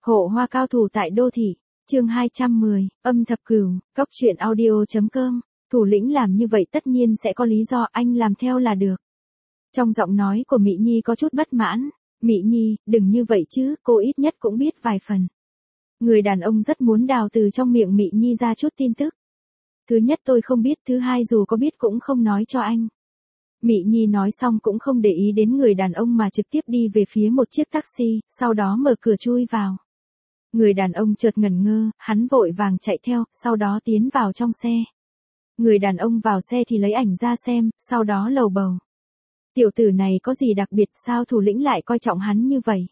Hộ hoa cao thủ tại đô thị, chương 210, âm thập cửu, cóc truyện audio.com, thủ lĩnh làm như vậy tất nhiên sẽ có lý do, anh làm theo là được. Trong giọng nói của Mị Nhi có chút bất mãn, Mị Nhi, đừng như vậy chứ, cô ít nhất cũng biết vài phần. Người đàn ông rất muốn đào từ trong miệng Mị Nhi ra chút tin tức. Thứ nhất tôi không biết, thứ hai dù có biết cũng không nói cho anh. Mị Nhi nói xong cũng không để ý đến người đàn ông mà trực tiếp đi về phía một chiếc taxi, sau đó mở cửa chui vào. Người đàn ông chợt ngẩn ngơ, hắn vội vàng chạy theo, sau đó tiến vào trong xe. Người đàn ông vào xe thì lấy ảnh ra xem, sau đó lầu bầu. Tiểu tử này có gì đặc biệt, sao thủ lĩnh lại coi trọng hắn như vậy?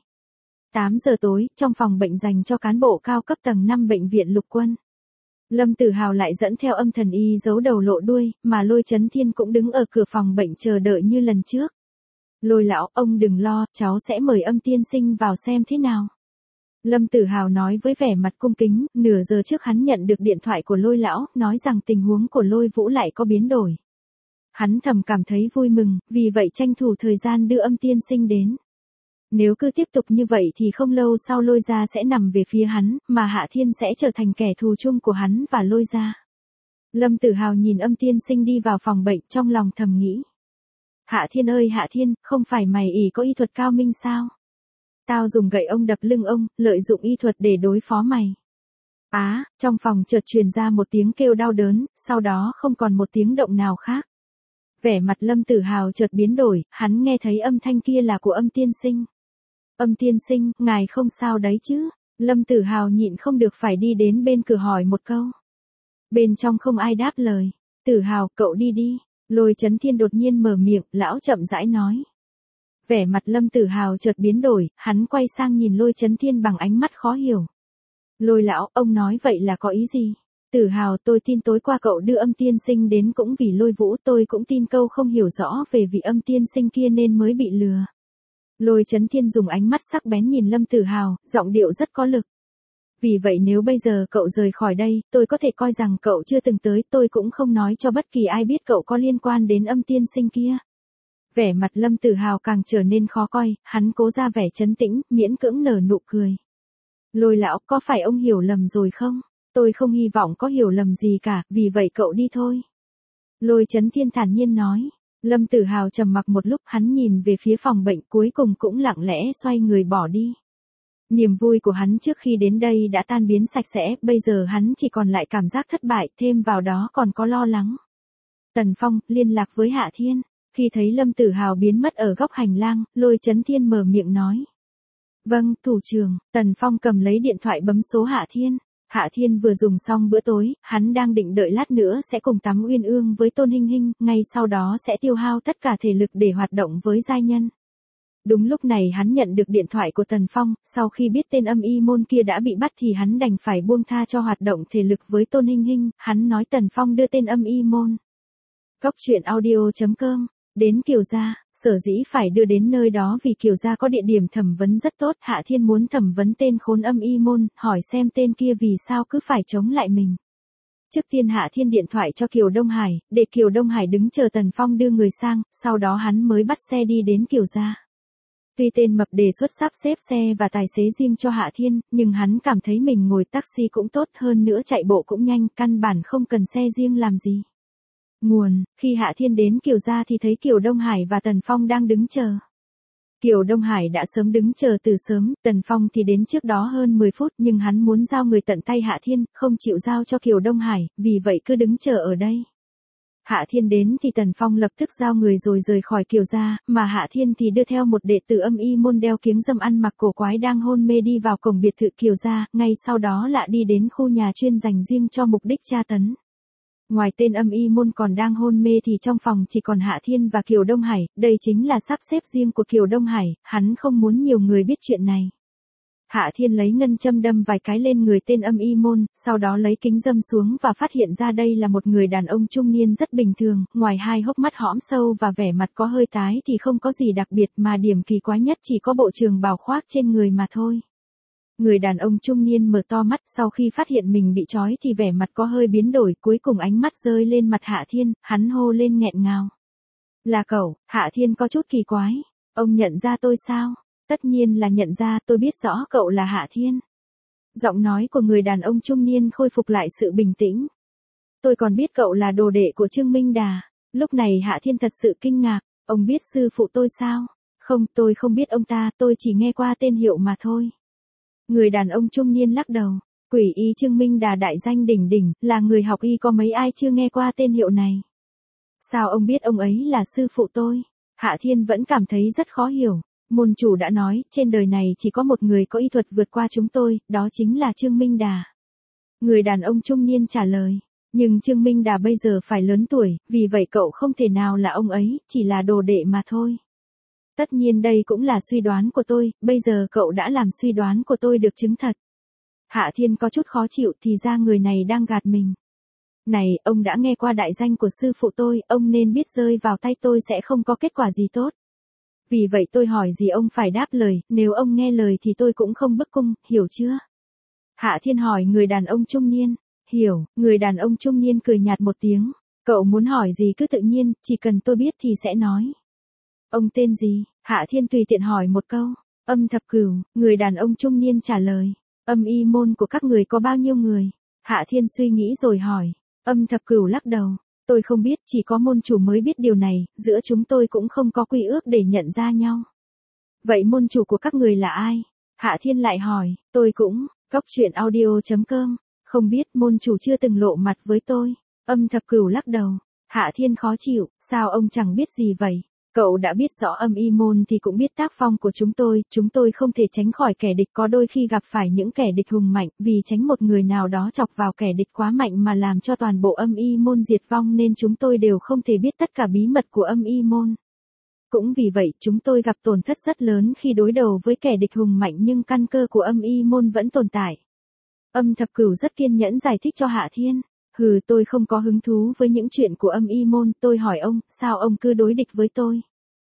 8 giờ tối, trong phòng bệnh dành cho cán bộ cao cấp tầng 5 bệnh viện Lục Quân. Lâm Tử Hào lại dẫn theo Âm Thần Y giấu đầu lộ đuôi, mà Lôi Chấn Thiên cũng đứng ở cửa phòng bệnh chờ đợi như lần trước. Lôi lão, ông đừng lo, cháu sẽ mời Âm tiên sinh vào xem thế nào. Lâm Tử Hào nói với vẻ mặt cung kính, nửa giờ trước hắn nhận được điện thoại của Lôi lão, nói rằng tình huống của Lôi Vũ lại có biến đổi. Hắn thầm cảm thấy vui mừng, vì vậy tranh thủ thời gian đưa Âm tiên sinh đến. Nếu cứ tiếp tục như vậy thì không lâu sau Lôi gia sẽ nằm về phía hắn, mà Hạ Thiên sẽ trở thành kẻ thù chung của hắn và Lôi gia. Lâm Tử Hào nhìn Âm tiên sinh đi vào phòng bệnh, trong lòng thầm nghĩ. Hạ Thiên ơi Hạ Thiên, không phải mày ỷ có y thuật cao minh sao? Tao dùng gậy ông đập lưng ông, lợi dụng y thuật để đối phó mày. Trong phòng chợt truyền ra một tiếng kêu đau đớn, sau đó không còn một tiếng động nào khác. Vẻ mặt Lâm Tử Hào chợt biến đổi, hắn nghe thấy âm thanh kia là của Âm tiên sinh. Âm tiên sinh, ngài không sao đấy chứ? Lâm Tử Hào nhịn không được phải đi đến bên cửa hỏi một câu. Bên trong không ai đáp lời. Tử Hào, cậu đi đi. Lôi Chấn Thiên đột nhiên mở miệng, lão chậm rãi nói. Vẻ mặt Lâm Tử Hào chợt biến đổi, hắn quay sang nhìn Lôi Chấn Thiên bằng ánh mắt khó hiểu. Lôi lão, ông nói vậy là có ý gì? Tử Hào, tôi tin tối qua cậu đưa Âm tiên sinh đến cũng vì Lôi Vũ, tôi cũng tin câu không hiểu rõ về vị Âm tiên sinh kia nên mới bị lừa. Lôi Chấn Thiên dùng ánh mắt sắc bén nhìn Lâm Tử Hào, giọng điệu rất có lực. Vì vậy nếu bây giờ cậu rời khỏi đây, tôi có thể coi rằng cậu chưa từng tới, tôi cũng không nói cho bất kỳ ai biết cậu có liên quan đến Âm tiên sinh kia. Vẻ mặt Lâm Tử Hào càng trở nên khó coi, hắn cố ra vẻ trấn tĩnh, miễn cưỡng nở nụ cười. Lôi lão, có phải ông hiểu lầm rồi không? Tôi không hy vọng có hiểu lầm gì cả, vì vậy cậu đi thôi. Lôi Chấn Thiên thản nhiên nói. Lâm Tử Hào trầm mặc một lúc, hắn nhìn về phía phòng bệnh, cuối cùng cũng lặng lẽ xoay người bỏ đi. Niềm vui của hắn trước khi đến đây đã tan biến sạch sẽ, bây giờ hắn chỉ còn lại cảm giác thất bại, thêm vào đó còn có lo lắng. Tần Phong, liên lạc với Hạ Thiên. Khi thấy Lâm Tử Hào biến mất ở góc hành lang, Lôi Chấn Thiên mở miệng nói. Vâng, thủ trưởng. Tần Phong cầm lấy điện thoại bấm số Hạ Thiên. Hạ Thiên vừa dùng xong bữa tối, hắn đang định đợi lát nữa sẽ cùng tắm uyên ương với Tôn Hinh Hinh, ngay sau đó sẽ tiêu hao tất cả thể lực để hoạt động với giai nhân. Đúng lúc này hắn nhận được điện thoại của Tần Phong, sau khi biết tên Âm Y môn kia đã bị bắt thì hắn đành phải buông tha cho hoạt động thể lực với Tôn Hinh Hinh, hắn nói Tần Phong đưa tên Âm Y môn. Cóc truyện audio.com, đến Kiều Gia, sở dĩ phải đưa đến nơi đó vì Kiều Gia có địa điểm thẩm vấn rất tốt, Hạ Thiên muốn thẩm vấn tên khốn Âm Y môn, hỏi xem tên kia vì sao cứ phải chống lại mình. Trước tiên Hạ Thiên điện thoại cho Kiều Đông Hải, để Kiều Đông Hải đứng chờ Tần Phong đưa người sang, sau đó hắn mới bắt xe đi đến Kiều Gia. Tuy tên mập đề xuất sắp xếp xe và tài xế riêng cho Hạ Thiên, nhưng hắn cảm thấy mình ngồi taxi cũng tốt, hơn nữa chạy bộ cũng nhanh, căn bản không cần xe riêng làm gì. Khi Hạ Thiên đến Kiều Gia thì thấy Kiều Đông Hải và Tần Phong đang đứng chờ. Kiều Đông Hải đã sớm đứng chờ từ sớm, Tần Phong thì đến trước đó hơn 10 phút nhưng hắn muốn giao người tận tay Hạ Thiên, không chịu giao cho Kiều Đông Hải, vì vậy cứ đứng chờ ở đây. Hạ Thiên đến thì Tần Phong lập tức giao người rồi rời khỏi Kiều Gia, mà Hạ Thiên thì đưa theo một đệ tử Âm Y môn đeo kiếng râm ăn mặc cổ quái đang hôn mê đi vào cổng biệt thự Kiều Gia, ngay sau đó lại đi đến khu nhà chuyên dành riêng cho mục đích tra tấn. Ngoài tên Âm Y môn còn đang hôn mê thì trong phòng chỉ còn Hạ Thiên và Kiều Đông Hải, đây chính là sắp xếp riêng của Kiều Đông Hải, hắn không muốn nhiều người biết chuyện này. Hạ Thiên lấy ngân châm đâm vài cái lên người tên Âm Y môn, sau đó lấy kính râm xuống và phát hiện ra đây là một người đàn ông trung niên rất bình thường, ngoài hai hốc mắt hõm sâu và vẻ mặt có hơi tái thì không có gì đặc biệt, mà điểm kỳ quái nhất chỉ có bộ trường bào khoác trên người mà thôi. Người đàn ông trung niên mở to mắt, sau khi phát hiện mình bị trói thì vẻ mặt có hơi biến đổi, cuối cùng ánh mắt rơi lên mặt Hạ Thiên, hắn hô lên nghẹn ngào. Là cậu? Hạ Thiên có chút kỳ quái. Ông nhận ra tôi sao? Tất nhiên là nhận ra, tôi biết rõ cậu là Hạ Thiên. Giọng nói của người đàn ông trung niên khôi phục lại sự bình tĩnh. Tôi còn biết cậu là đồ đệ của Trương Minh Đà. Lúc này Hạ Thiên thật sự kinh ngạc. Ông biết sư phụ tôi sao? Không, tôi không biết ông ta, tôi chỉ nghe qua tên hiệu mà thôi. Người đàn ông trung niên lắc đầu. Quỷ y Trương Minh Đà đại danh đỉnh đỉnh, là người học y có mấy ai chưa nghe qua tên hiệu này. Sao ông biết ông ấy là sư phụ tôi? Hạ Thiên vẫn cảm thấy rất khó hiểu. Môn chủ đã nói, trên đời này chỉ có một người có y thuật vượt qua chúng tôi, đó chính là Trương Minh Đà. Người đàn ông trung niên trả lời. Nhưng Trương Minh Đà bây giờ phải lớn tuổi, vì vậy cậu không thể nào là ông ấy, chỉ là đồ đệ mà thôi. Tất nhiên đây cũng là suy đoán của tôi, bây giờ cậu đã làm suy đoán của tôi được chứng thật. Hạ Thiên có chút khó chịu, thì ra người này đang gạt mình. Này, ông đã nghe qua đại danh của sư phụ tôi, ông nên biết rơi vào tay tôi sẽ không có kết quả gì tốt. Vì vậy tôi hỏi gì ông phải đáp lời, nếu ông nghe lời thì tôi cũng không bức cung, hiểu chưa? Hạ Thiên hỏi người đàn ông trung niên. Hiểu, người đàn ông trung niên cười nhạt một tiếng. Cậu muốn hỏi gì cứ tự nhiên, chỉ cần tôi biết thì sẽ nói. Ông tên gì? Hạ Thiên tùy tiện hỏi một câu. Âm Thập Cửu, người đàn ông trung niên trả lời. Âm y môn của các người có bao nhiêu người? Hạ Thiên suy nghĩ rồi hỏi. Âm Thập Cửu lắc đầu. Tôi không biết, chỉ có môn chủ mới biết điều này, giữa chúng tôi cũng không có quy ước để nhận ra nhau. Vậy môn chủ của các người là ai? Hạ Thiên lại hỏi. Tôi cũng, Coctruyện.audio.com. Không biết, môn chủ chưa từng lộ mặt với tôi. Âm Thập Cửu lắc đầu. Hạ Thiên khó chịu, sao ông chẳng biết gì vậy? Cậu đã biết rõ âm y môn thì cũng biết tác phong của chúng tôi không thể tránh khỏi kẻ địch, có đôi khi gặp phải những kẻ địch hùng mạnh, vì tránh một người nào đó chọc vào kẻ địch quá mạnh mà làm cho toàn bộ âm y môn diệt vong nên chúng tôi đều không thể biết tất cả bí mật của âm y môn. Cũng vì vậy chúng tôi gặp tổn thất rất lớn khi đối đầu với kẻ địch hùng mạnh nhưng căn cơ của âm y môn vẫn tồn tại. Âm Thập Cửu rất kiên nhẫn giải thích cho Hạ Thiên. Tôi không có hứng thú với những chuyện của âm y môn, tôi hỏi ông, sao ông cứ đối địch với tôi?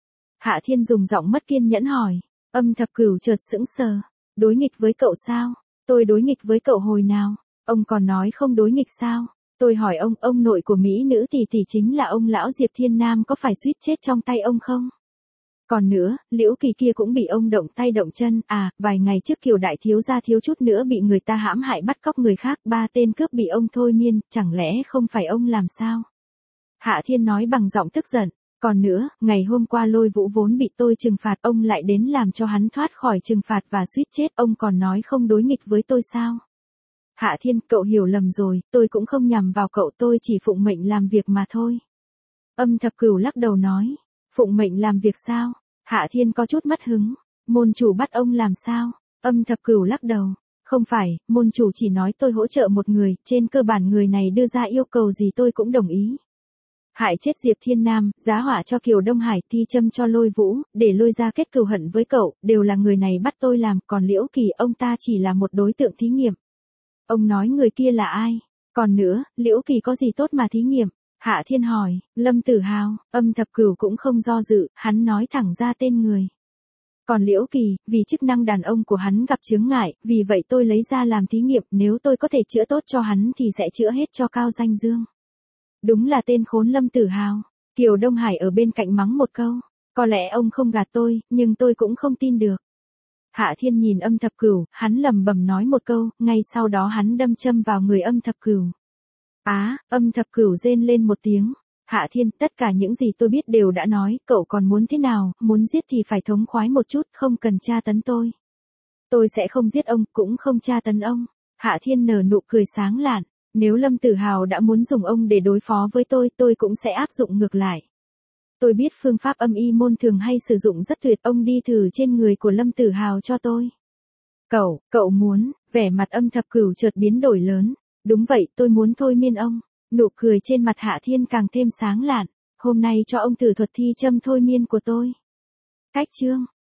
Hạ Thiên dùng giọng mất kiên nhẫn hỏi. Âm Thập Cửu chợt sững sờ. Đối nghịch với cậu sao? Tôi đối nghịch với cậu hồi nào? Ông còn nói không đối nghịch sao? Tôi hỏi ông nội của mỹ nữ tỷ tỷ chính là ông lão Diệp Thiên Nam có phải suýt chết trong tay ông không? Còn nữa, Liễu Kỳ kia cũng bị ông động tay động chân, vài ngày trước Kiều đại thiếu gia thiếu chút nữa bị người ta hãm hại bắt cóc người khác, 3 tên cướp bị ông thôi miên, chẳng lẽ không phải ông làm sao? Hạ Thiên nói bằng giọng tức giận, còn nữa, ngày hôm qua Lôi Vũ vốn bị tôi trừng phạt, ông lại đến làm cho hắn thoát khỏi trừng phạt và suýt chết, ông còn nói không đối nghịch với tôi sao? Hạ Thiên, cậu hiểu lầm rồi, tôi cũng không nhằm vào cậu, tôi chỉ phụng mệnh làm việc mà thôi. Âm Thập Cửu lắc đầu nói, phụng mệnh làm việc sao? Hạ Thiên có chút mất hứng. Môn chủ bắt ông làm sao? Âm Thập Cửu lắc đầu. Không phải, môn chủ chỉ nói tôi hỗ trợ một người, trên cơ bản người này đưa ra yêu cầu gì tôi cũng đồng ý. Hại chết Diệp Thiên Nam, giá họa cho Kiều Đông Hải, thi châm cho Lôi Vũ, để lôi ra kết cừu hận với cậu, đều là người này bắt tôi làm, còn Liễu Kỳ ông ta chỉ là một đối tượng thí nghiệm. Ông nói người kia là ai? Còn nữa, Liễu Kỳ có gì tốt mà thí nghiệm? Hạ Thiên hỏi. Lâm Tử Hào. Âm Thập Cửu cũng không do dự, hắn nói thẳng ra tên người. Còn Liễu Kỳ, vì chức năng đàn ông của hắn gặp chướng ngại, vì vậy tôi lấy ra làm thí nghiệm, nếu tôi có thể chữa tốt cho hắn thì sẽ chữa hết cho Cao Danh Dương. Đúng là tên khốn Lâm Tử Hào. Kiều Đông Hải ở bên cạnh mắng một câu. Có lẽ ông không gạt tôi, nhưng tôi cũng không tin được. Hạ Thiên nhìn Âm Thập Cửu, hắn lẩm bẩm nói một câu, ngay sau đó hắn đâm châm vào người Âm Thập Cửu. Âm Thập Cửu rên lên một tiếng. Hạ Thiên, tất cả những gì tôi biết đều đã nói, cậu còn muốn thế nào, muốn giết thì phải thống khoái một chút, không cần tra tấn tôi. Tôi sẽ không giết ông, cũng không tra tấn ông. Hạ Thiên nở nụ cười sáng lạn, nếu Lâm Tử Hào đã muốn dùng ông để đối phó với tôi cũng sẽ áp dụng ngược lại. Tôi biết phương pháp âm y môn thường hay sử dụng rất tuyệt, ông đi thử trên người của Lâm Tử Hào cho tôi. Cậu muốn, vẻ mặt Âm Thập Cửu chợt biến đổi lớn. Đúng vậy, tôi muốn thôi miên ông. Nụ cười trên mặt Hạ Thiên càng thêm sáng lạn. Hôm nay cho ông thử thuật thi châm thôi miên của tôi. Cách chương